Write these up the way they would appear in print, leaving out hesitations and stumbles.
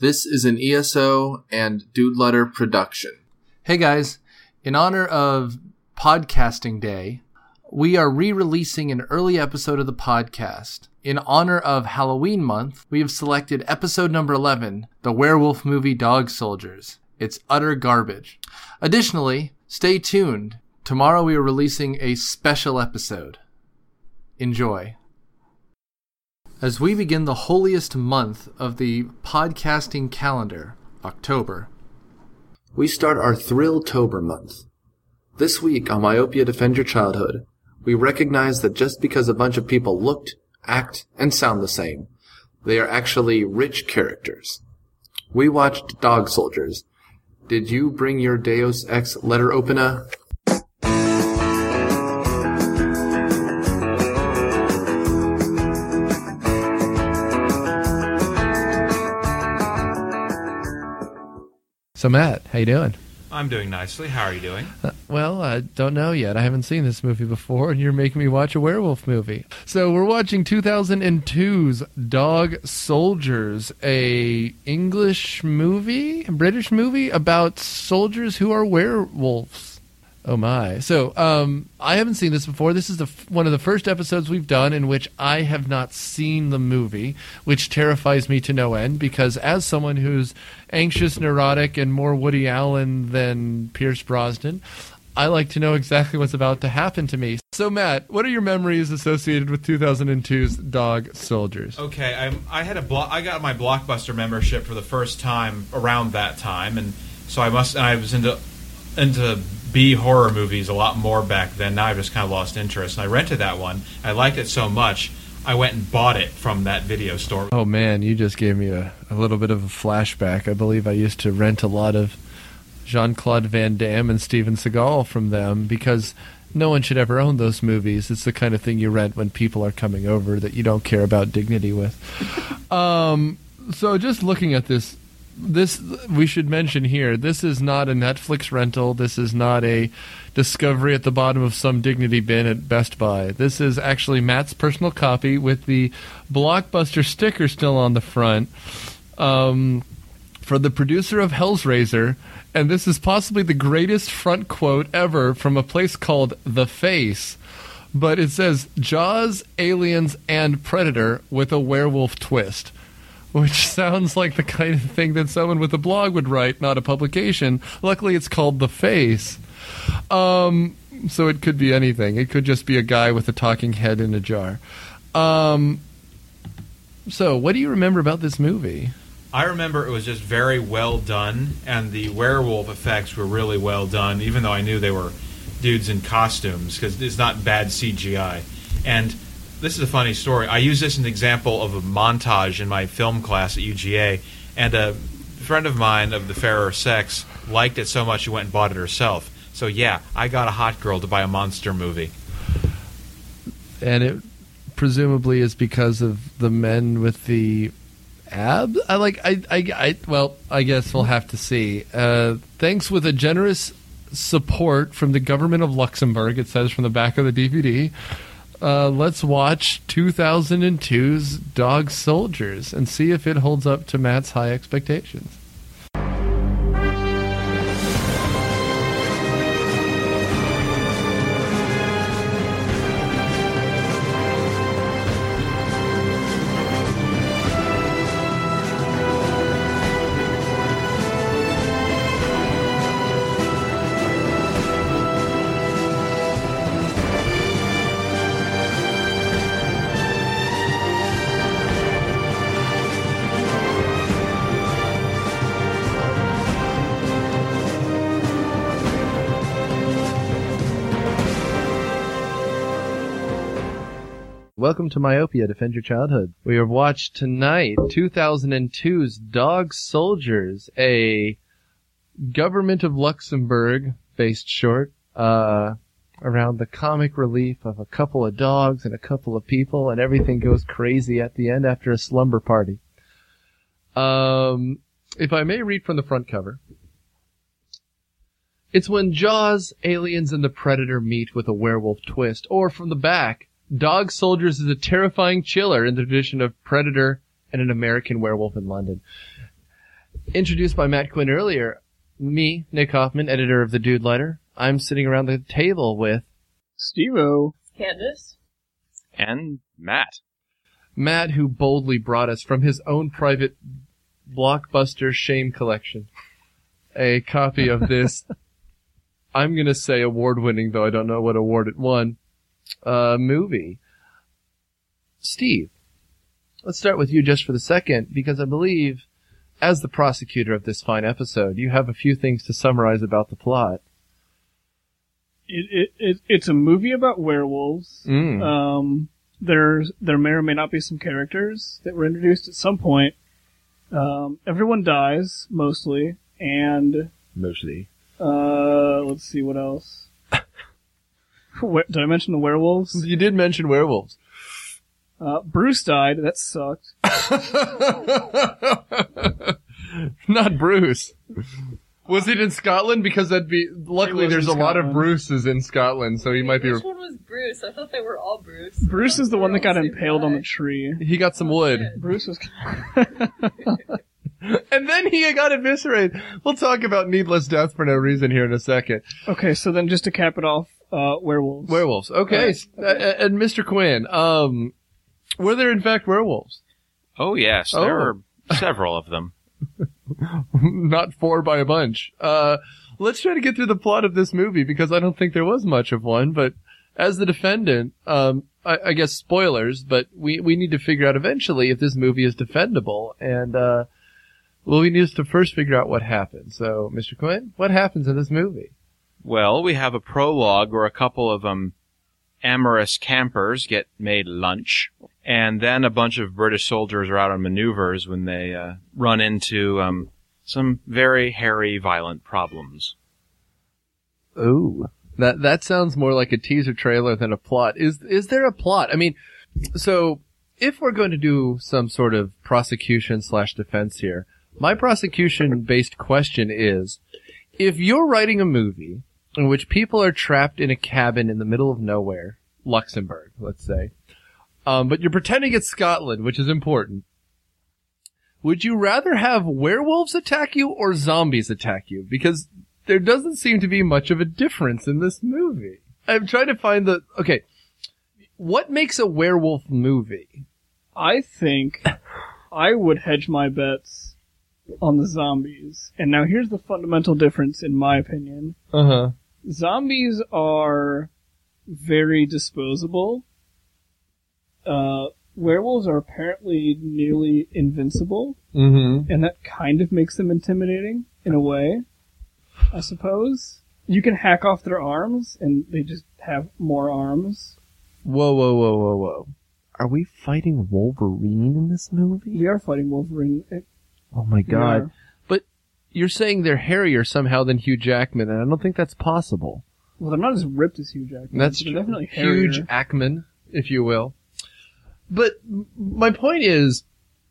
This is an ESO and Dude Letter production. Hey guys, in honor of Podcasting Day, we are re-releasing an early episode of the podcast. In honor of Halloween month, we have selected episode number 11, the werewolf movie Dog Soldiers. It's utter garbage. Additionally, stay tuned. Tomorrow we are releasing a special episode. Enjoy. As we begin the holiest month of the podcasting calendar, October, we start our Thrill-tober month. This week on Myopia Defend Your Childhood, we recognize that just because a bunch of people looked, act, and sound the same, they are actually rich characters. We watched Dog Soldiers. Did you bring your Deus Ex letter opener? So Matt, how you doing? I'm doing nicely. How are you doing? Well, I don't know yet. I haven't seen this movie before, and you're making me watch a werewolf movie. So we're watching 2002's Dog Soldiers, a British movie about soldiers who are werewolves. Oh my. So I haven't seen this before. This is one of the first episodes we've done in which I have not seen the movie, which terrifies me to no end, because as someone who's anxious, neurotic, and more Woody Allen than Pierce Brosnan, I like to know exactly what's about to happen to me. So Matt, what are your memories associated with 2002's Dog Soldiers? Okay, I got my Blockbuster membership for the first time around that time, and so I was into B horror movies a lot more back then. Now I've just kind of lost interest. And I rented that one. I liked it so much, I went and bought it from that video store. Oh man, you just gave me a little bit of a flashback. I believe I used to rent a lot of Jean-Claude Van Damme and Steven Seagal from them, because no one should ever own those movies. It's the kind of thing you rent when people are coming over that you don't care about dignity with. So just looking at this, we should mention here, this is not a Netflix rental. This is not a discovery at the bottom of some dignity bin at Best Buy. This is actually Matt's personal copy with the Blockbuster sticker still on the front, for the producer of Hellraiser. And this is possibly the greatest front quote ever from a place called The Face. But it says, Jaws, Aliens, and Predator with a werewolf twist. Which sounds like the kind of thing that someone with a blog would write, not a publication. Luckily, it's called The Face. So it could be anything. It could just be a guy with a talking head in a jar. So what do you remember about this movie? I remember it was just very well done, and the werewolf effects were really well done, even though I knew they were dudes in costumes, because it's not bad CGI. And this is a funny story. I use this as an example of a montage in my film class at UGA, and a friend of mine of the fairer sex liked it so much she went and bought it herself. So yeah, I got a hot girl to buy a monster movie. And it presumably is because of the men with the abs? Well, I guess we'll have to see. Thanks with a generous support from the government of Luxembourg, it says from the back of the DVD. Let's watch 2002's Dog Soldiers and see if it holds up to Matt's high expectations. Welcome to Myopia, Defend Your Childhood. We have watched tonight 2002's Dog Soldiers, a government of Luxembourg-based short around the comic relief of a couple of dogs and a couple of people, and everything goes crazy at the end after a slumber party. If I may read from the front cover, it's when Jaws, Aliens, and the Predator meet with a werewolf twist, or from the back, Dog Soldiers is a terrifying chiller in the tradition of Predator and an American Werewolf in London. introduced by Matt Quinn earlier, me, Nick Hoffman, editor of The Dude Letter, I'm sitting around the table with Steve-O. Candace. And Matt. Matt, who boldly brought us from his own private Blockbuster Shame collection a copy of this, I'm going to say award-winning, though I don't know what award it won, movie. Steve, let's start with you just for the second, because I believe, as the prosecutor of this fine episode, you have a few things to summarize about the plot. It's a movie about werewolves. There may or may not be some characters that were introduced at some point. Everyone dies, mostly, and... Mostly. Let's see, what else? Did I mention the werewolves? You did mention werewolves. Bruce died, that sucked. Not Bruce. Was it in Scotland? Because that'd be... Luckily, there's a lot of Bruces in Scotland, so he might be... Which one was Bruce? I thought they were all Bruce. Bruce is the one that got impaled on the tree. He got some wood. Bruce was... And then he got eviscerated. We'll talk about needless death for no reason here in a second. Okay, so then just to cap it off, werewolves. Werewolves. Okay. And Mr. Quinn, were there in fact werewolves? Oh, yes. There were several of them. Not 4 by a bunch. Let's try to get through the plot of this movie, because I don't think there was much of one, but as the defendant, I guess spoilers, but we need to figure out eventually if this movie is defendable, and, we need to first figure out what happened. So, Mr. Quinn, what happens in this movie? Well, we have a prologue where a couple of amorous campers get made lunch, and then a bunch of British soldiers are out on maneuvers when they run into some very hairy, violent problems. Ooh, that sounds more like a teaser trailer than a plot. Is there a plot? I mean, so if we're going to do some sort of prosecution/defense here, my prosecution-based question is, if you're writing a movie in which people are trapped in a cabin in the middle of nowhere, Luxembourg, let's say, but you're pretending it's Scotland, which is important, would you rather have werewolves attack you or zombies attack you? Because there doesn't seem to be much of a difference in this movie. I'm trying to find okay, what makes a werewolf movie? I think I would hedge my bets on the zombies. And now here's the fundamental difference, in my opinion. Zombies are very disposable. Werewolves are apparently nearly invincible. And that kind of makes them intimidating, in a way, I suppose. You can hack off their arms, and they just have more arms. Whoa. Are we fighting Wolverine in this movie? We are fighting Wolverine. Oh my god. Yeah. But you're saying they're hairier somehow than Hugh Jackman, and I don't think that's possible. Well, they're not as ripped as Hugh Jackman. That's true. Definitely hairier. Huge Ackman, if you will. But my point is,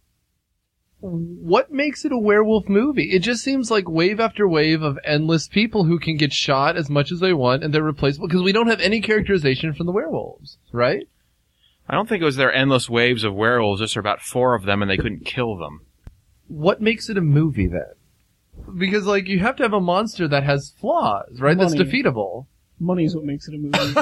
what makes it a werewolf movie? It just seems like wave after wave of endless people who can get shot as much as they want, and they're replaceable, because we don't have any characterization from the werewolves, right? I don't think it was their endless waves of werewolves, just about 4 of them, and they couldn't kill them. What makes it a movie, then? Because, you have to have a monster that has flaws, right? Money. That's defeatable. Money is what makes it a movie.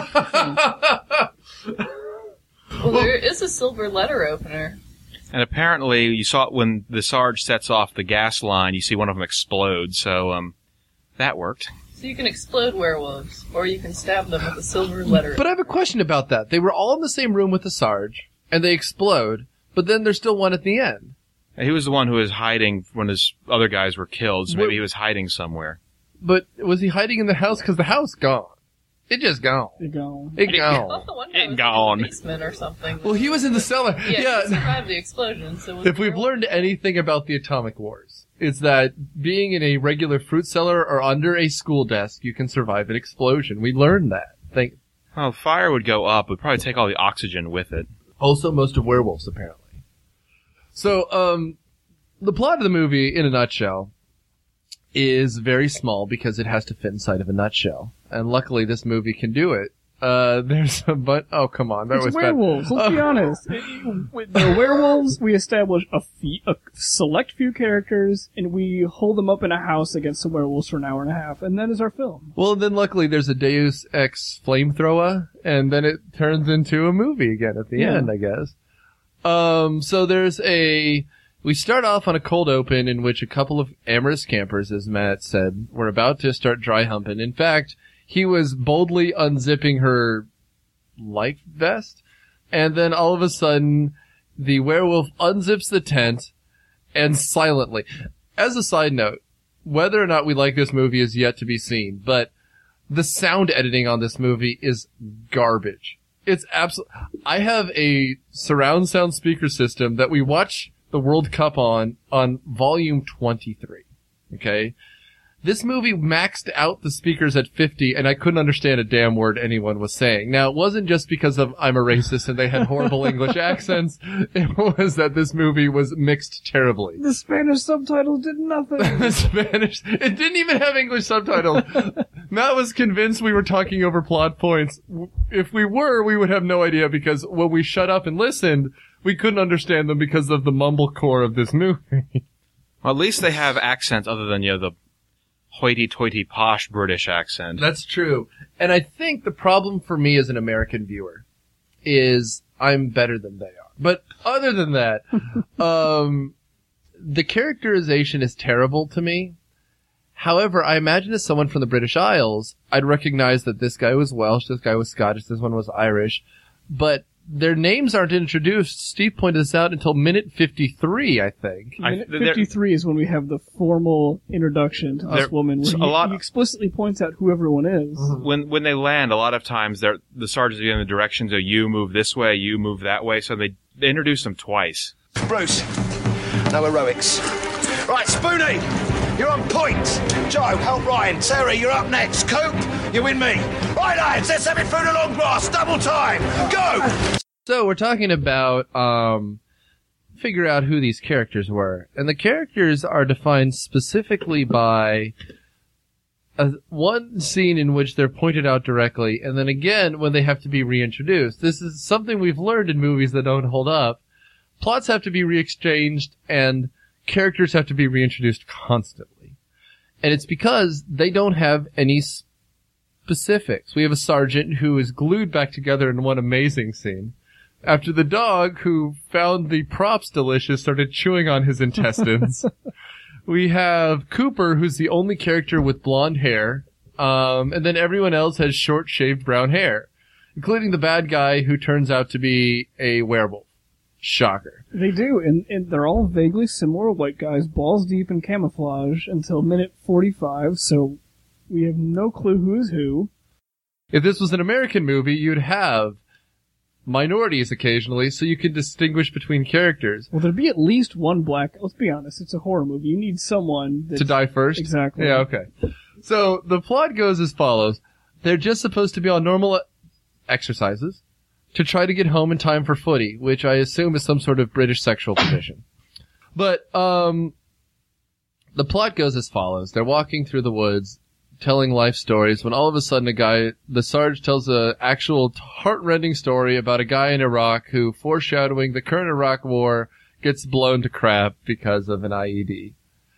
Well, there is a silver letter opener. And apparently, you saw it when the Sarge sets off the gas line, you see one of them explode, so, that worked. So you can explode werewolves, or you can stab them with a silver letter. But I have a question about that. They were all in the same room with the Sarge, and they explode, but then there's still one at the end. He was the one who was hiding when his other guys were killed, so maybe he was hiding somewhere. But was he hiding in the house? Because the house gone. It just gone. It gone. I thought the one guy was in the basement or something. Well, he was in the cellar. Yeah. He survived the explosion. So if we've learned anything about the Atomic Wars, it's that being in a regular fruit cellar or under a school desk, you can survive an explosion. We learned that. Well, fire would go up. It would probably take all the oxygen with it. Also, most of werewolves, apparently. So, the plot of the movie, in a nutshell, is very small because it has to fit inside of a nutshell. And luckily, this movie can do it. There's a oh, come on. That It's was werewolves, let's be honest. They're werewolves, we establish a select few characters, and we hold them up in a house against the werewolves for an hour and a half, and that is our film. Well, then luckily there's a Deus Ex flamethrower, and then it turns into a movie again at the end, I guess. So we start off on a cold open in which a couple of amorous campers, as Matt said, were about to start dry humping. In fact, he was boldly unzipping her life vest, and then all of a sudden, the werewolf unzips the tent, and silently. As a side note, whether or not we like this movie is yet to be seen, but the sound editing on this movie is garbage. It's I have a surround sound speaker system that we watch the World Cup on volume 23. Okay? This movie maxed out the speakers at 50, and I couldn't understand a damn word anyone was saying. Now, it wasn't just because I'm a racist and they had horrible English accents. It was that this movie was mixed terribly. The Spanish subtitles did nothing. It didn't even have English subtitles. Matt was convinced we were talking over plot points. If we were, we would have no idea, because when we shut up and listened, we couldn't understand them because of the mumblecore of this movie. Well, at least they have accents other than, the hoity-toity posh British accent. That's true. And I think the problem for me as an American viewer is I'm better than they are. But other than that, the characterization is terrible to me. However, I imagine as someone from the British Isles, I'd recognize that this guy was Welsh, this guy was Scottish, this one was Irish. But their names aren't introduced, Steve pointed this out, until minute 53, I think. Minute 53 is when we have the formal introduction to this woman, where he explicitly points out who everyone is. When they land, a lot of times the sergeants are giving the directions of you move this way, you move that way, so they introduce them twice. Bruce, no heroics. Right, Spoonie, you're on point. Joe, help Ryan. Terry, you're up next. Coop, you're with me. Right, lads, let's have it through the long grass. Double time. Go! So we're talking about figure out who these characters were. And the characters are defined specifically by one scene in which they're pointed out directly, and then again when they have to be reintroduced. This is something we've learned in movies that don't hold up. Plots have to be re-exchanged, and characters have to be reintroduced constantly. And it's because they don't have any specifics. We have a sergeant who is glued back together in one amazing scene, after the dog, who found the props delicious, started chewing on his intestines. We have Cooper, who's the only character with blonde hair, and then everyone else has short, shaved brown hair, including the bad guy who turns out to be a werewolf. Shocker. They do, and they're all vaguely similar white guys, balls deep in camouflage, until minute 45, so we have no clue who's who. If this was an American movie, you'd have minorities occasionally, so you could distinguish between characters. Well, there'd be at least one black... Let's be honest, it's a horror movie. You need someone to die first? Exactly. Yeah, okay. So, the plot goes as follows. They're just supposed to be on normal exercises to try to get home in time for footy, which I assume is some sort of British sexual position. But, the plot goes as follows. They're walking through the woods, telling life stories, when all of a sudden the Sarge tells a actual heart-rending story about a guy in Iraq who, foreshadowing the current Iraq war, gets blown to crap because of an IED.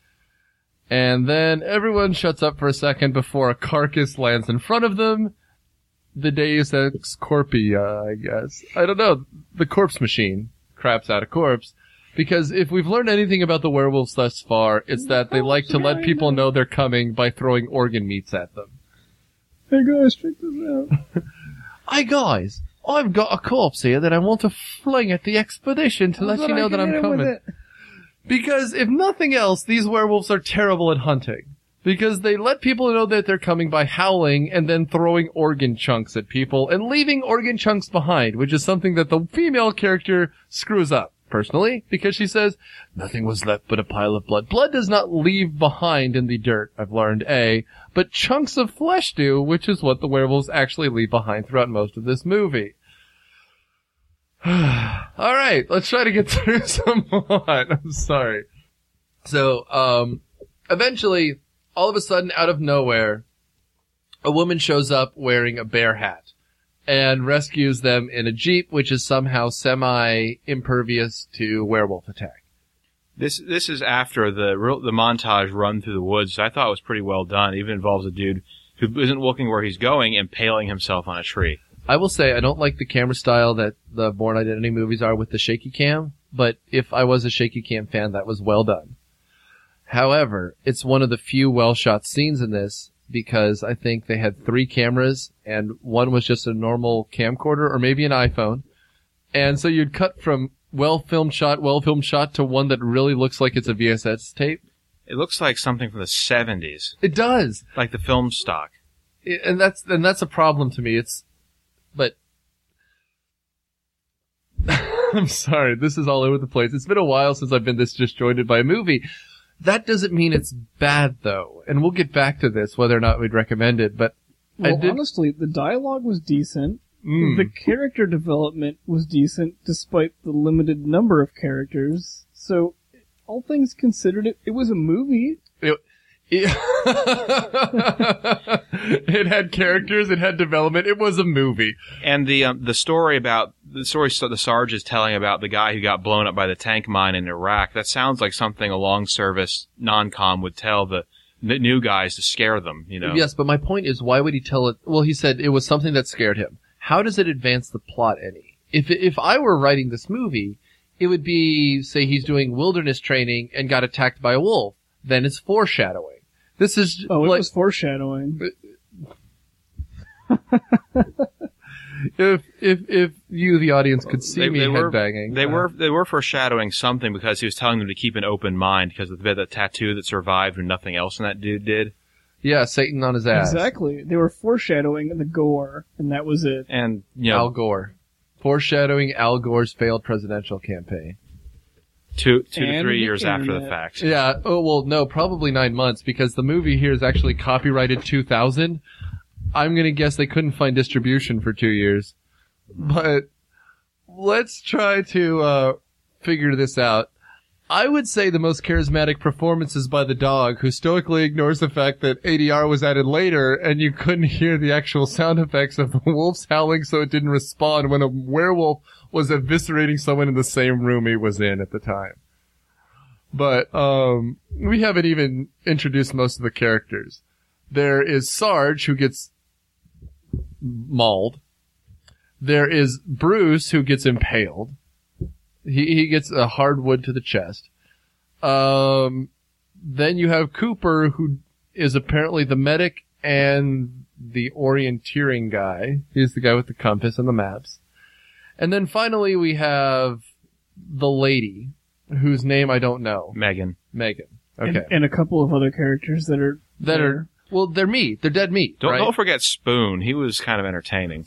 And then everyone shuts up for a second before a carcass lands in front of them. The Deus Ex Corpia, I guess. I don't know. The corpse machine craps out a corpse. Because if we've learned anything about the werewolves thus far, it's that they like to let people know they're coming by throwing organ meats at them. Hey guys, check this out. Hey guys, I've got a corpse here that I want to fling at the expedition to let you know that I'm coming. Because if nothing else, these werewolves are terrible at hunting. Because they let people know that they're coming by howling and then throwing organ chunks at people and leaving organ chunks behind, which is something that the female character screws up. Personally, because she says, nothing was left but a pile of blood. Blood does not leave behind in the dirt, I've learned, but chunks of flesh do, which is what the werewolves actually leave behind throughout most of this movie. Alright, let's try to get through some more. I'm sorry. So, eventually, all of a sudden, out of nowhere, a woman shows up wearing a bear hat. and rescues them in a Jeep, which is somehow semi-impervious to werewolf attack. This is after the montage run through the woods. I thought it was pretty well done. It even involves a dude who isn't looking where he's going, impaling himself on a tree. I will say I don't like the camera style that the Bourne Identity movies are with the shaky cam, but if I was a shaky cam fan, that was well done. However, it's one of the few well-shot scenes in this because I think they had 3 cameras and one was just a normal camcorder or maybe an iPhone. And so you'd cut from well-filmed shot to one that really looks like it's a VHS tape. It looks like something from the 70s. It does. Like the film stock. And that's a problem to me. But I'm sorry, this is all over the place. It's been a while since I've been this disjointed by a movie. That doesn't mean it's bad, though. And we'll get back to this, whether or not we'd recommend it. But honestly, the dialogue was decent. The character development was decent, despite the limited number of characters. So, all things considered, it was a movie. It had characters, it had development, it was a movie. And the story the Sarge is telling about the guy who got blown up by the tank mine in Iraq, that sounds like something a long-service non-com would tell the new guys to scare them, you know? Yes, but my point is, why would he tell it? Well, he said it was something that scared him. How does it advance the plot any? If I were writing this movie, it would be, say he's doing wilderness training and got attacked by a wolf. Then it's foreshadowing. This is it was foreshadowing. If you, the audience, could see me headbanging. They were foreshadowing something because he was telling them to keep an open mind because of the tattoo that survived and nothing else in that dude did. Yeah, Satan on his ass. Exactly. They were foreshadowing the gore, and that was it. And, you know, Al Gore. Foreshadowing Al Gore's failed presidential campaign. 2 to 3 years after the fact. Yeah. Oh, well, no, probably 9 months because the movie here is actually copyrighted 2000. I'm going to guess they couldn't find distribution for 2 years. But let's try to figure this out. I would say the most charismatic performance is by the dog, who stoically ignores the fact that ADR was added later and you couldn't hear the actual sound effects of the wolves howling, so it didn't respond when a werewolf was eviscerating someone in the same room he was in at the time. But we haven't even introduced most of the characters. There is Sarge, who gets mauled. There is Bruce, who gets impaled. He gets a hardwood to the chest. Then you have Cooper, who is apparently the medic and the orienteering guy. He's the guy with the compass and the maps. And then finally we have the lady, whose name I don't know. Megan. Okay. And a couple of other characters that are well, they're meat. They're dead meat. Don't forget Spoon. He was kind of entertaining.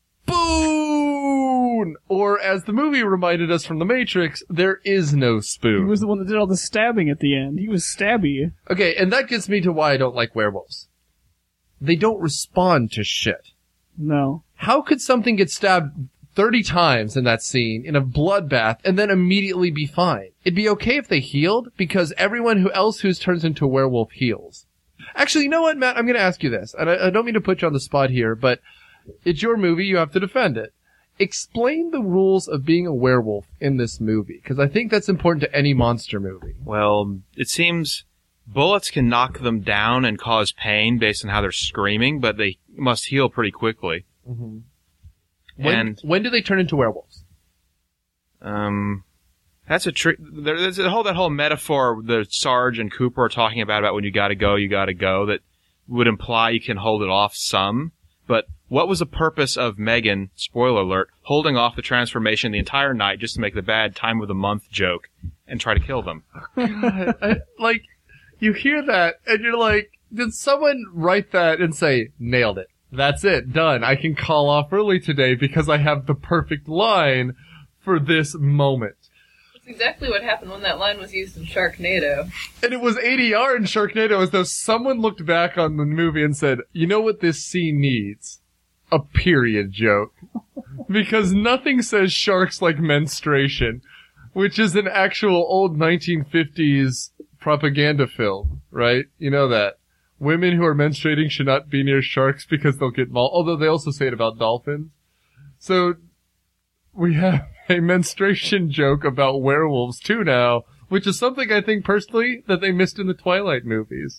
Spoon! Or, as the movie reminded us from The Matrix, there is no Spoon. He was the one that did all the stabbing at the end. He was stabby. Okay, and that gets me to why I don't like werewolves. They don't respond to shit. No. How could something get stabbed 30 times in that scene in a bloodbath and then immediately be fine? It'd be okay if they healed, because everyone else who turns into a werewolf heals. Actually, you know what, Matt? I'm going to ask you this, and I don't mean to put you on the spot here, but it's your movie, you have to defend it. Explain the rules of being a werewolf in this movie, because I think that's important to any monster movie. Well, it seems bullets can knock them down and cause pain based on how they're screaming, but they must heal pretty quickly. Mm-hmm. When When do they turn into werewolves? That's a trick. There's that whole metaphor the Sarge and Cooper are talking about when you gotta go, that would imply you can hold it off some. But what was the purpose of Megan, spoiler alert, holding off the transformation the entire night just to make the bad time of the month joke and try to kill them? Like, you hear that and you're like, did someone write that and say, nailed it? That's it, done. I can call off early today because I have the perfect line for this moment. That's exactly what happened when that line was used in Sharknado. And it was ADR in Sharknado, as though someone looked back on the movie and said, you know what this scene needs? A period joke. Because nothing says sharks like menstruation, which is an actual old 1950s propaganda film, right? You know that. Women who are menstruating should not be near sharks because they'll get mauled. Although they also say it about dolphins. So we have a menstruation joke about werewolves too now, which is something I think personally that they missed in the Twilight movies.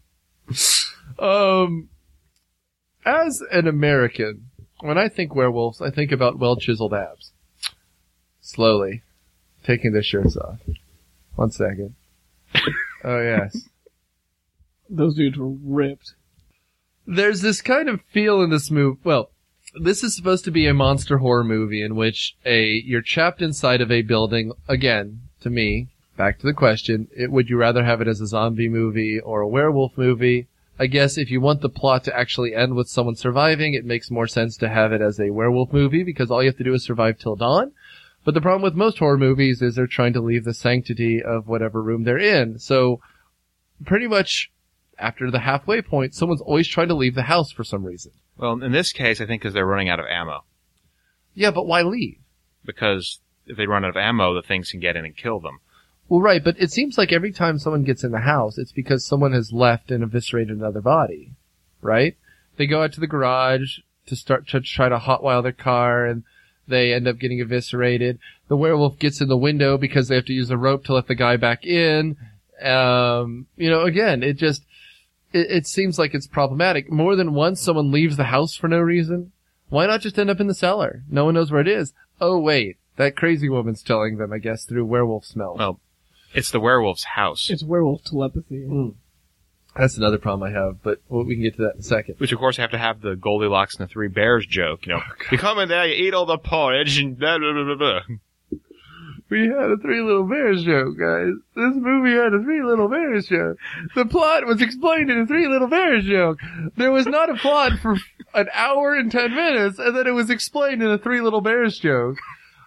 As an American, when I think werewolves, I think about well-chiseled abs. Slowly. Taking their shirts off. 1 second. Oh, yes. Those dudes were ripped. There's this kind of feel in this movie. Well, this is supposed to be a monster horror movie in which you're trapped inside of a building. Again, to me, back to the question, would you rather have it as a zombie movie or a werewolf movie? I guess if you want the plot to actually end with someone surviving, it makes more sense to have it as a werewolf movie because all you have to do is survive till dawn. But the problem with most horror movies is they're trying to leave the sanctity of whatever room they're in. So pretty much after the halfway point, someone's always trying to leave the house for some reason. Well, in this case, I think because they're running out of ammo. Yeah, but why leave? Because if they run out of ammo, the things can get in and kill them. Well, right, but it seems like every time someone gets in the house, it's because someone has left and eviscerated another body, right? They go out to the garage to try to hotwire their car, and they end up getting eviscerated. The werewolf gets in the window because they have to use a rope to let the guy back in. Again, it seems like it's problematic. More than once, someone leaves the house for no reason. Why not just end up in the cellar? No one knows where it is. Oh, wait. That crazy woman's telling them, I guess, through werewolf smell. Well, it's the werewolf's house. It's werewolf telepathy. That's another problem I have, but we can get to that in a second. Which, of course, have to have the Goldilocks and the Three Bears joke. You come in there, you eat all the porridge, and blah, blah, blah, blah, blah. We had a Three Little Bears joke, guys. This movie had a Three Little Bears joke. The plot was explained in a Three Little Bears joke. There was not a plot for an hour and 10 minutes, and then it was explained in a Three Little Bears joke.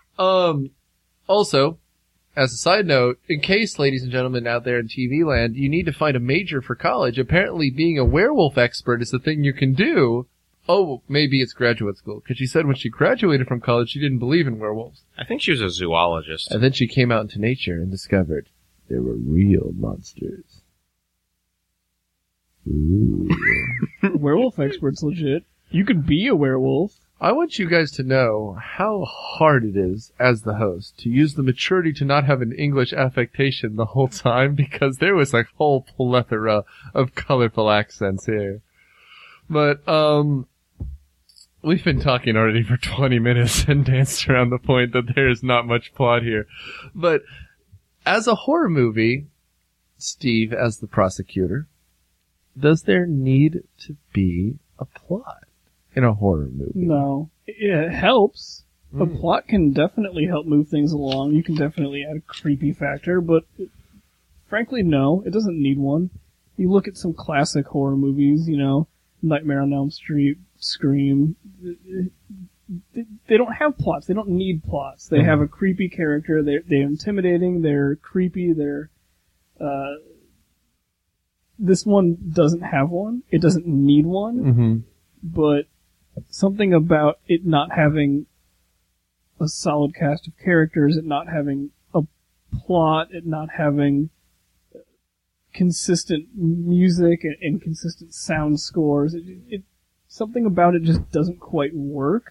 Also, as a side note, in case, ladies and gentlemen out there in TV land, you need to find a major for college, apparently being a werewolf expert is the thing you can do. Oh, maybe it's graduate school, because she said when she graduated from college, she didn't believe in werewolves. I think she was a zoologist. And then she came out into nature and discovered there were real monsters. Ooh. Werewolf expert's legit. You could be a werewolf. I want you guys to know how hard it is, as the host, to use the maturity to not have an English affectation the whole time, because there was a whole plethora of colorful accents here. But, we've been talking already for 20 minutes and danced around the point that there is not much plot here. But, as a horror movie, Steve, as the prosecutor, does there need to be a plot in a horror movie? No. It helps. A plot can definitely help move things along. You can definitely add a creepy factor, but frankly, no. It doesn't need one. You look at some classic horror movies, Nightmare on Elm Street, Scream. They don't have plots. They don't need plots. They have a creepy character. They're intimidating. They're creepy. This one doesn't have one. It doesn't need one. But something about it not having a solid cast of characters, it not having a plot, it not having consistent music and consistent sound scores, something about it just doesn't quite work.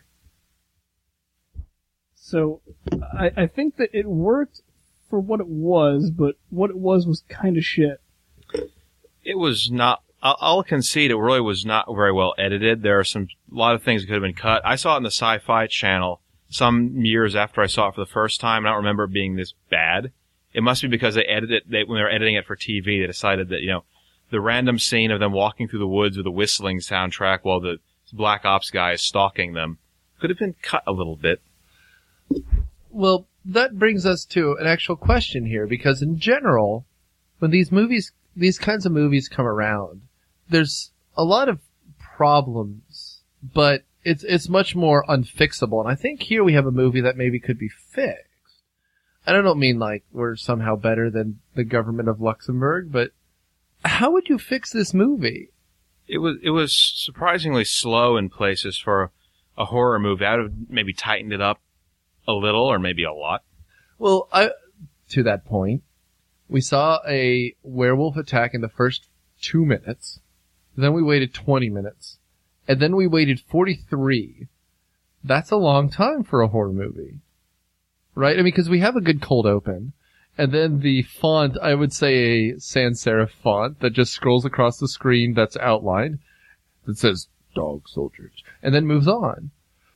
So I think that it worked for what it was, but what it was kind of shit. It was not. I'll concede it really was not very well edited. There are a lot of things that could have been cut. I saw it on the Sci-Fi Channel some years after I saw it for the first time, and I don't remember it being this bad. It must be because when they were editing it for TV, they decided that, the random scene of them walking through the woods with a whistling soundtrack while the Black Ops guy is stalking them could have been cut a little bit. Well, that brings us to an actual question here, because in general, when these kinds of movies come around, there's a lot of problems, but it's much more unfixable. And I think here we have a movie that maybe could be fixed. And I don't mean like we're somehow better than the government of Luxembourg, but how would you fix this movie? It was surprisingly slow in places for a horror movie. I would have maybe tightened it up a little or maybe a lot. Well, to that point, we saw a werewolf attack in the first 2 minutes. Then we waited 20 minutes. And then we waited 43. That's a long time for a horror movie. Right? I mean, because we have a good cold open. And then the font, I would say a sans serif font that just scrolls across the screen that's outlined. That says, Dog Soldiers. And then moves on.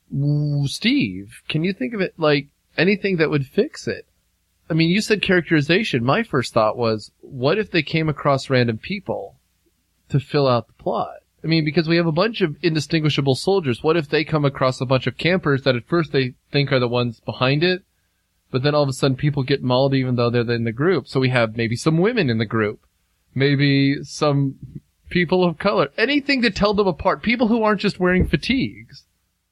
Steve, can you think of it like anything that would fix it? I mean, you said characterization. My first thought was, what if they came across random people to fill out the plot? I mean, because we have a bunch of indistinguishable soldiers. What if they come across a bunch of campers that at first they think are the ones behind it, but then all of a sudden people get mauled even though they're in the group. So we have maybe some women in the group, maybe some people of color, anything to tell them apart, people who aren't just wearing fatigues.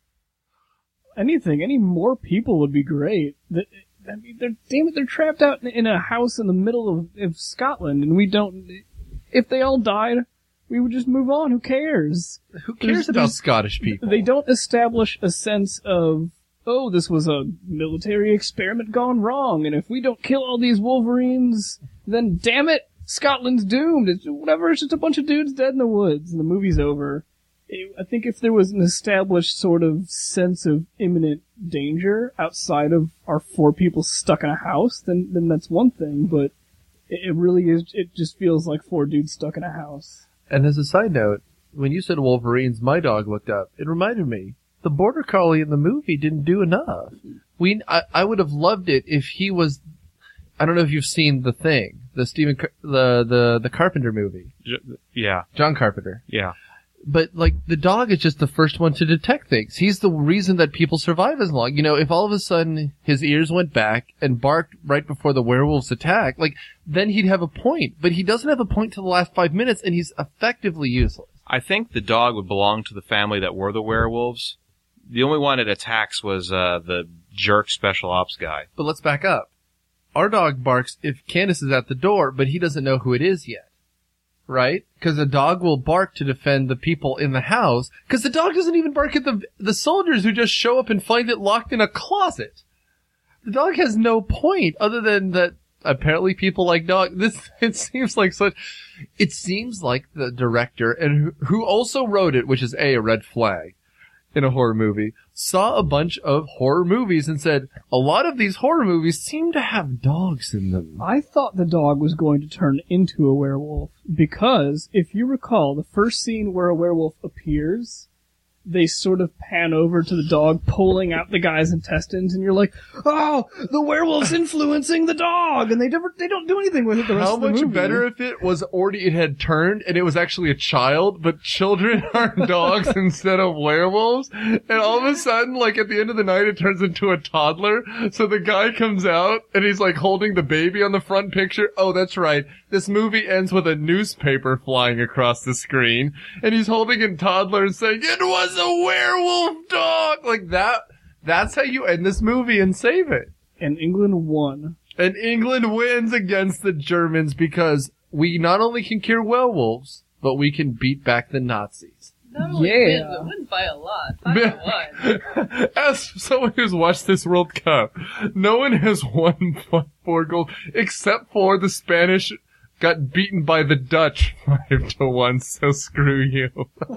Anything, any more people would be great. I mean, they're trapped out in a house in the middle of Scotland, and we don't. If they all died, we would just move on. Who cares? Who cares about Scottish people? They don't establish a sense of, oh, this was a military experiment gone wrong, and if we don't kill all these Wolverines, then damn it, Scotland's doomed. It's whatever. It's just a bunch of dudes dead in the woods, and the movie's over. I think if there was an established sort of sense of imminent danger outside of our 4 people stuck in a house, then that's one thing, but it really is, it just feels like 4 dudes stuck in a house. And as a side note, when you said Wolverines, my dog looked up. It reminded me, the Border Collie in the movie didn't do enough. I would have loved it if he was, I don't know if you've seen The Thing, the Carpenter movie. Yeah. John Carpenter. Yeah. But, like, the dog is just the first one to detect things. He's the reason that people survive as long. You know, if all of a sudden his ears went back and barked right before the werewolves attack, like, then he'd have a point. But he doesn't have a point till the last 5 minutes, and he's effectively useless. I think the dog would belong to the family that were the werewolves. The only one it attacks was the jerk special ops guy. But let's back up. Our dog barks if Candace is at the door, but he doesn't know who it is yet. Right? Because a dog will bark to defend the people in the house, because the dog doesn't even bark at the soldiers who just show up and find it locked in a closet. The dog has no point other than that apparently people like dogs. It seems like the director, and who also wrote it, which is a red flag in a horror movie, saw a bunch of horror movies and said, a lot of these horror movies seem to have dogs in them. I thought the dog was going to turn into a werewolf, because if you recall, the first scene where a werewolf appears, they sort of pan over to the dog pulling out the guy's intestines, and you're like, oh, the werewolf's influencing the dog, and they don't do anything with it the rest of the movie. How much better if it had turned and it was actually a child, but children are dogs instead of werewolves, and all of a sudden, like at the end of the night, it turns into a toddler, so the guy comes out and he's like holding the baby on the front picture. Oh, that's right. This movie ends with a newspaper flying across the screen, and he's holding a toddler and saying, it was a werewolf dog! Like that, that's how you end this movie and save it. And England won. And England wins against the Germans because we not only can cure werewolves, but we can beat back the Nazis. Not only win, but win by a lot. 5-1. As someone who's watched this World Cup, no one has won 4 goals except for the Spanish got beaten by the Dutch 5-1, so screw you.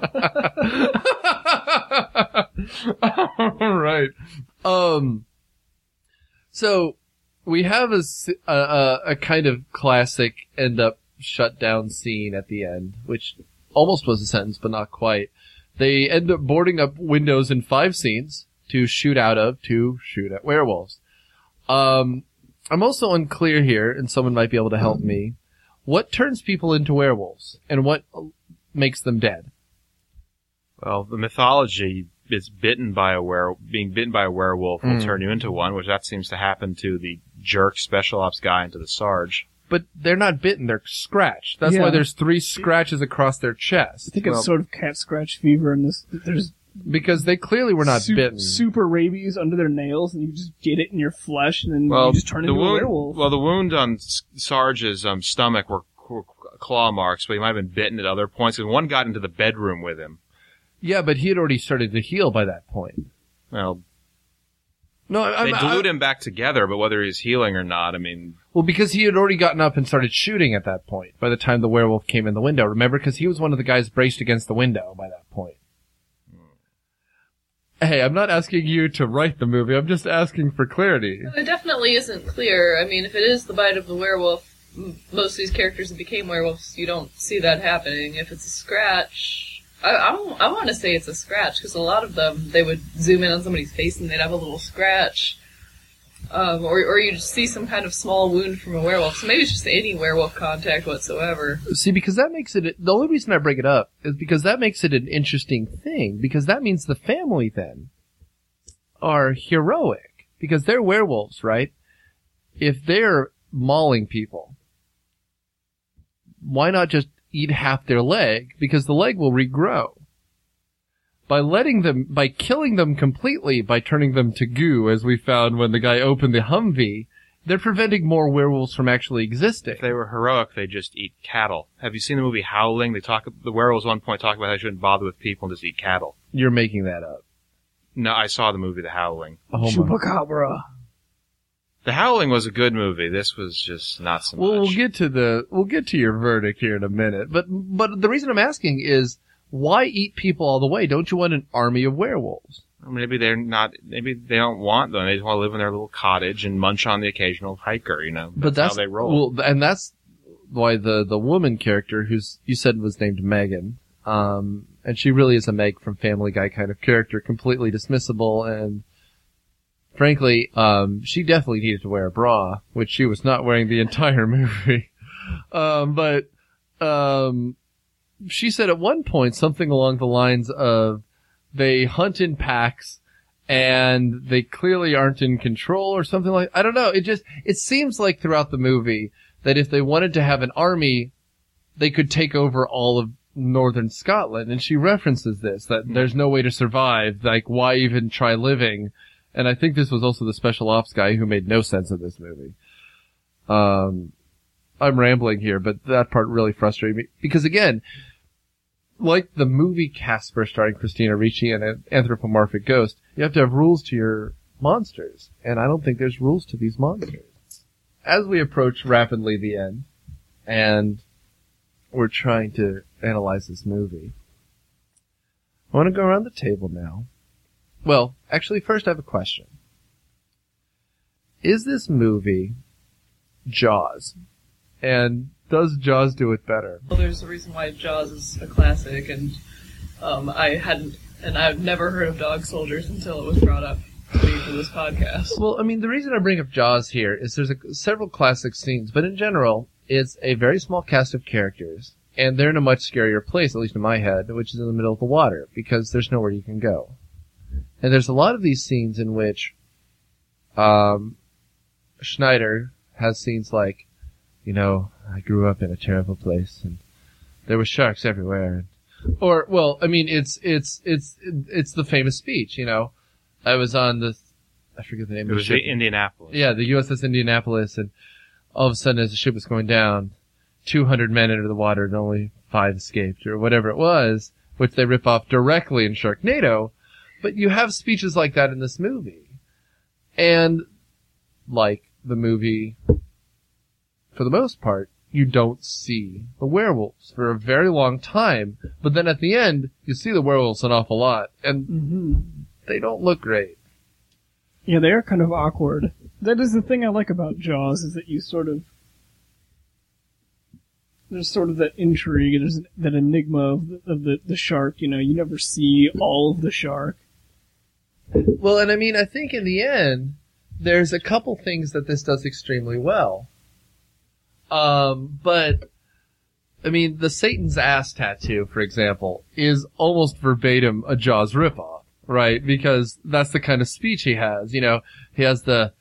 Alright. So, we have a kind of classic end up shut down scene at the end, which almost was a sentence, but not quite. They end up boarding up windows in 5 scenes to shoot at werewolves. I'm also unclear here, and someone might be able to help me. What turns people into werewolves, and what makes them dead? Well, the mythology is being bitten by a werewolf will turn you into one, which that seems to happen to the jerk special ops guy and to the Sarge. But they're not bitten, they're scratched. That's why there's 3 scratches across their chest. I think it's sort of cat scratch fever in this. There's because they clearly were not bitten. Super rabies under their nails, and you just get it in your flesh, and then you just turn into a werewolf. Well, the wound on Sarge's stomach were claw marks, but he might have been bitten at other points, and one got into the bedroom with him. Yeah, but he had already started to heal by that point. Well, no, they glued him back together, but whether he's healing or not, I mean... Well, because he had already gotten up and started shooting at that point, by the time the werewolf came in the window. Remember? Because he was one of the guys braced against the window by that point. Hey, I'm not asking you to write the movie. I'm just asking for clarity. It definitely isn't clear. I mean, if it is the bite of the werewolf, most of these characters that became werewolves, you don't see that happening. If it's a scratch, I want to say it's a scratch, because a lot of them, they would zoom in on somebody's face and they'd have a little scratch. Or you just see some kind of small wound from a werewolf. So maybe it's just any werewolf contact whatsoever. See, because that makes it, the only reason I bring it up is because that makes it an interesting thing, because that means the family then are heroic, because they're werewolves, right? If they're mauling people, why not just eat half their leg? Because the leg will regrow. By killing them completely, by turning them to goo, as we found when the guy opened the Humvee, they're preventing more werewolves from actually existing. If they were heroic, they'd just eat cattle. Have you seen the movie Howling? The werewolves at one point talk about how they shouldn't bother with people and just eat cattle. You're making that up. No, I saw the movie The Howling. Oh, Chupacabra. The Howling was a good movie. This was just not so much. Well, we'll get to your verdict here in a minute. But the reason I'm asking is, why eat people all the way? Don't you want an army of werewolves? Maybe they're not. Maybe they don't want them. They just want to live in their little cottage and munch on the occasional hiker. You know, that's how they roll. Well, and that's why the woman character, who's you said was named Megan, and she really is a Meg from Family Guy kind of character, completely dismissible, and frankly, she definitely needed to wear a bra, which she was not wearing the entire movie. She said at one point something along the lines of, they hunt in packs and they clearly aren't in control or something like, I don't know. It seems like throughout the movie that if they wanted to have an army, they could take over all of northern Scotland. And she references this, that there's no way to survive. Like, why even try living? And I think this was also the special ops guy who made no sense of this movie. I'm rambling here, but that part really frustrated me because again, like the movie Casper starring Christina Ricci and an anthropomorphic ghost, you have to have rules to your monsters. And I don't think there's rules to these monsters. As we approach rapidly the end, and we're trying to analyze this movie, I want to go around the table now. Well, actually, first I have a question. Is this movie Jaws? And does Jaws do it better? Well, there's a reason why Jaws is a classic, and I've never heard of Dog Soldiers until it was brought up to me for this podcast. Well, I mean, the reason I bring up Jaws here is there's several classic scenes, but in general, it's a very small cast of characters, and they're in a much scarier place, at least in my head, which is in the middle of the water, because there's nowhere you can go. And there's a lot of these scenes in which Schneider has scenes like, you know, I grew up in a terrible place and there were sharks everywhere. Or, well, I mean, it's the famous speech, you know. I was on I forget the name of the ship. It was the Indianapolis. Yeah, the USS Indianapolis, and all of a sudden as the ship was going down, 200 men entered the water and only 5 escaped, or whatever it was, which they rip off directly in Sharknado. But you have speeches like that in this movie. And, like the movie, for the most part, you don't see the werewolves for a very long time. But then at the end, you see the werewolves an awful lot. And they don't look great. Yeah, they are kind of awkward. That is the thing I like about Jaws, is that there's sort of that intrigue, there's that enigma of the shark, you know, you never see all of the shark. Well, and I mean, I think in the end, there's a couple things that this does extremely well. But, I mean, the Satan's ass tattoo, for example, is almost verbatim a Jaws ripoff, right? Because that's the kind of speech he has, you know, he has well,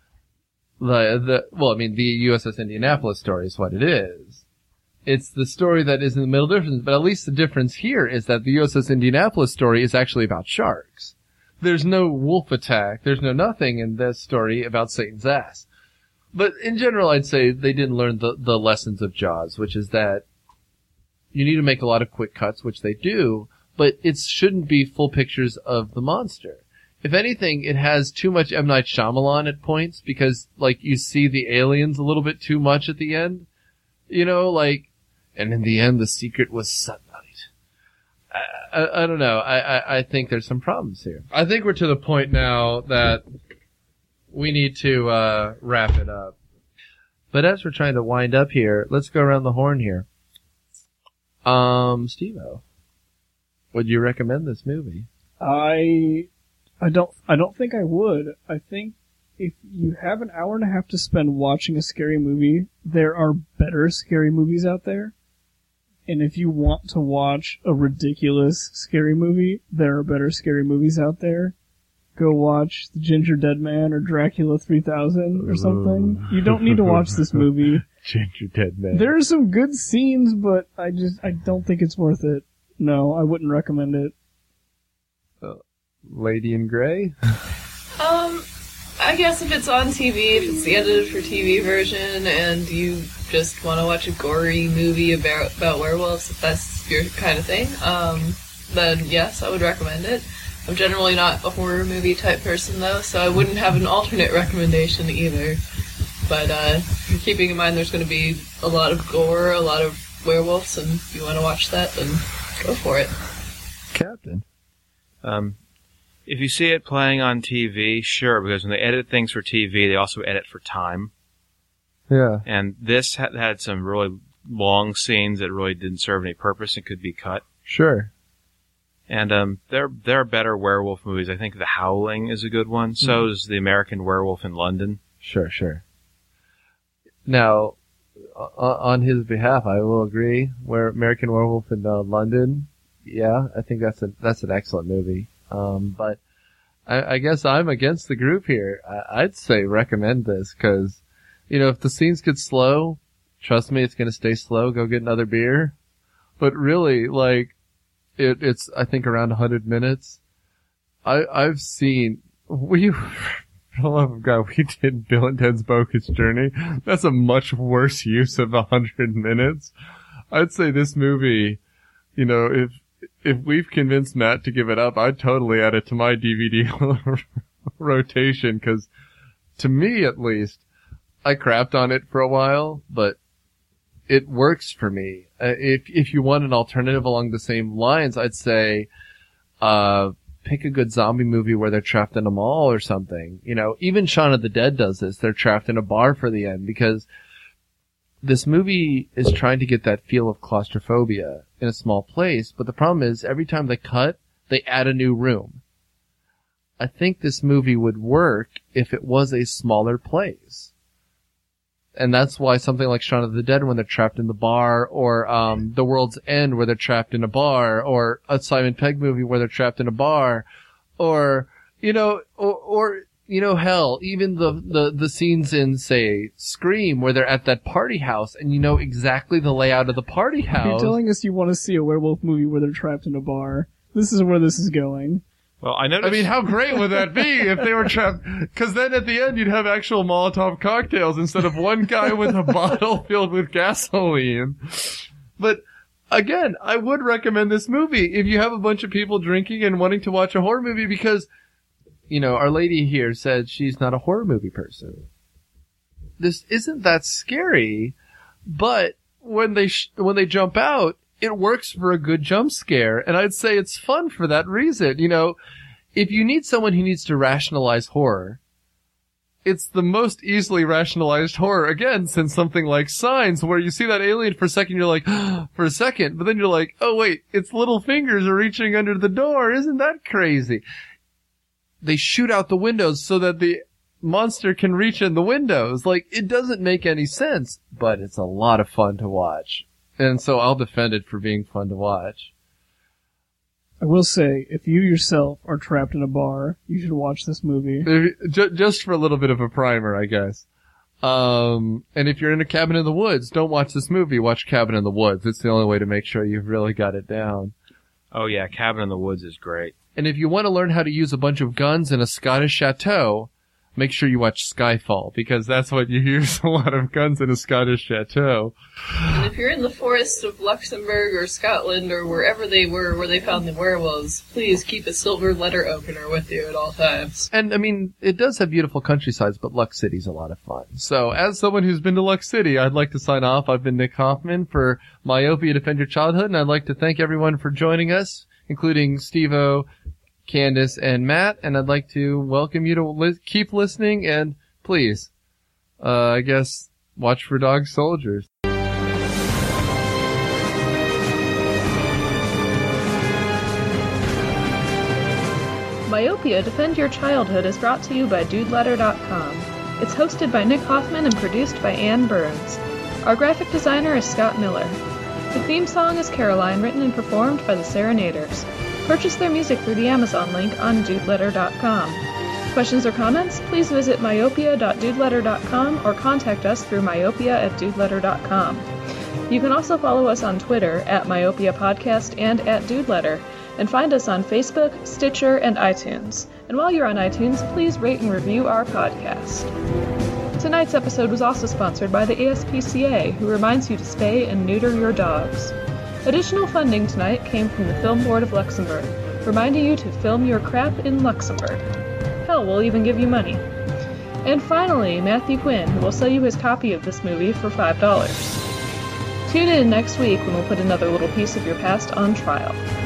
I mean, the USS Indianapolis story is what it is. It's the story that is in the middle difference, but at least the difference here is that the USS Indianapolis story is actually about sharks. There's no wolf attack, there's no nothing in this story about Satan's ass. But in general, I'd say they didn't learn the lessons of Jaws, which is that you need to make a lot of quick cuts, which they do, but it shouldn't be full pictures of the monster. If anything, it has too much M. Night Shyamalan at points, because, like, you see the aliens a little bit too much at the end. You know, like, and in the end, the secret was sunlight. I don't know. I think there's some problems here. I think we're to the point now that we need to wrap it up. But as we're trying to wind up here, let's go around the horn here. Steve-O, would you recommend this movie? I don't think I would. I think if you have an hour and a half to spend watching a scary movie, there are better scary movies out there. And if you want to watch a ridiculous scary movie, there are better scary movies out there. Go watch The Ginger Dead Man or Dracula 3000 or something. You don't need to watch this movie. Ginger Dead Man. There are some good scenes, but I don't think it's worth it. No, I wouldn't recommend it. Lady in Grey? I guess if it's on TV, if it's the edited for TV version, and you just want to watch a gory movie about werewolves, if that's your kind of thing, then yes, I would recommend it. I'm generally not a horror movie type person, though, so I wouldn't have an alternate recommendation either. But if you're keeping in mind there's going to be a lot of gore, a lot of werewolves, and if you want to watch that, then go for it. Captain? If you see it playing on TV, sure, because when they edit things for TV, they also edit for time. Yeah. And this had some really long scenes that really didn't serve any purpose and could be cut. Sure. And there are better werewolf movies. I think The Howling is a good one. So is The American Werewolf in London. Sure. Now, on his behalf, I will agree. Where American Werewolf in London, yeah, I think that's an excellent movie. But I guess I'm against the group here. I'd say recommend this because, if the scenes get slow, trust me, it's going to stay slow. Go get another beer. But really, it's, I think, around 100 minutes. I've seen, for the love of God, we did Bill and Ted's Bogus Journey. That's a much worse use of 100 minutes. I'd say this movie, if we've convinced Matt to give it up, I'd totally add it to my DVD rotation, because to me, at least, I crapped on it for a while, but it works for me. If you want an alternative along the same lines, I'd say, pick a good zombie movie where they're trapped in a mall or something. Even Shaun of the Dead does this. They're trapped in a bar for the end because this movie is trying to get that feel of claustrophobia in a small place, but the problem is every time they cut, they add a new room. I think this movie would work if it was a smaller place. And that's why something like Shaun of the Dead, when they're trapped in the bar, or The World's End, where they're trapped in a bar, or a Simon Pegg movie where they're trapped in a bar, or hell, even the scenes in, say, Scream, where they're at that party house, and you know exactly the layout of the party house. You're telling us you want to see a werewolf movie where they're trapped in a bar. This is where this is going. Well, I noticed. I mean, how great would that be if they were trapped? Because then at the end, you'd have actual Molotov cocktails instead of one guy with a bottle filled with gasoline. But again, I would recommend this movie if you have a bunch of people drinking and wanting to watch a horror movie because, Our Lady here said she's not a horror movie person. This isn't that scary, but when they jump out, it works for a good jump scare, and I'd say it's fun for that reason. If you need someone who needs to rationalize horror, it's the most easily rationalized horror, again, since something like Signs, where you see that alien for a second, you're like, for a second, but then you're like, oh wait, its little fingers are reaching under the door, isn't that crazy? They shoot out the windows so that the monster can reach in the windows. It doesn't make any sense, but it's a lot of fun to watch. And so I'll defend it for being fun to watch. I will say, if you yourself are trapped in a bar, you should watch this movie. Just for a little bit of a primer, I guess. And if you're in a cabin in the woods, don't watch this movie. Watch Cabin in the Woods. It's the only way to make sure you've really got it down. Oh yeah, Cabin in the Woods is great. And if you want to learn how to use a bunch of guns in a Scottish chateau, make sure you watch Skyfall, because that's what you hear, is a lot of guns in a Scottish chateau. And if you're in the forests of Luxembourg or Scotland or wherever they were where they found the werewolves, please keep a silver letter opener with you at all times. And, I mean, it does have beautiful countrysides, but Lux City's a lot of fun. So, as someone who's been to Lux City, I'd like to sign off. I've been Nick Hoffman for Myopia Defend Your Childhood, and I'd like to thank everyone for joining us, including Steve-O, Candace, and Matt, and I'd like to welcome you to keep listening, and please, I guess, watch for Dog Soldiers. Myopia Defend Your Childhood is brought to you by DudeLetter.com. It's hosted by Nick Hoffman and produced by Ann Burns. Our graphic designer is Scott Miller. The theme song is Caroline, written and performed by the Serenaders. Purchase their music through the Amazon link on DudeLetter.com. Questions or comments? Please visit myopia.dudeletter.com or contact us through myopia@dudeletter.com. You can also follow us on Twitter @MyopiaPodcast and @DudeLetter, and find us on Facebook, Stitcher, and iTunes. And while you're on iTunes, please rate and review our podcast. Tonight's episode was also sponsored by the ASPCA, who reminds you to spay and neuter your dogs. Additional funding tonight came from the Film Board of Luxembourg, reminding you to film your crap in Luxembourg. Hell, we'll even give you money. And finally, Matthew Quinn, who will sell you his copy of this movie for $5. Tune in next week when we'll put another little piece of your past on trial.